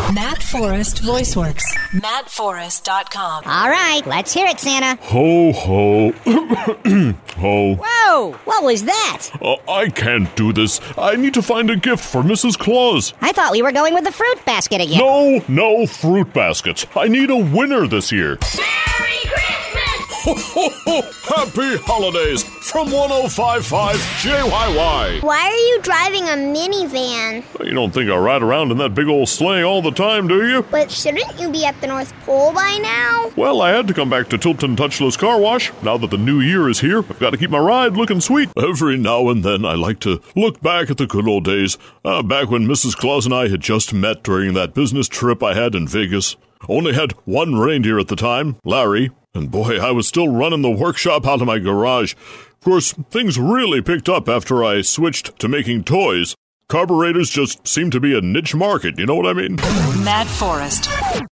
Matt Forrest VoiceWorks. MattForrest.com. All right, let's hear it, Santa. Ho, ho. Ho. Whoa, what was that? I can't do this. I need to find a gift for Mrs. Claus. I thought we were going with the fruit basket again. No fruit baskets. I need a winner this year. Merry Christmas! Ho, ho, ho. Happy holidays from 105.5 JYY. Why are you driving a minivan? You don't think I ride around in that big old sleigh all the time, do you? But shouldn't you be at the North Pole by now? Well, I had to come back to Tilton Touchless Car Wash. Now that the new year is here, I've got to keep my ride looking sweet. Every now and then, I like to look back at the good old days, back when Mrs. Claus and I had just met during that business trip I had in Vegas. Only had one reindeer at the time, Larry, and boy, I was still running the workshop out of my garage. Of course, things really picked up after I switched to making toys. Carburetors just seem to be a niche market, you know what I mean? Matt Forrest.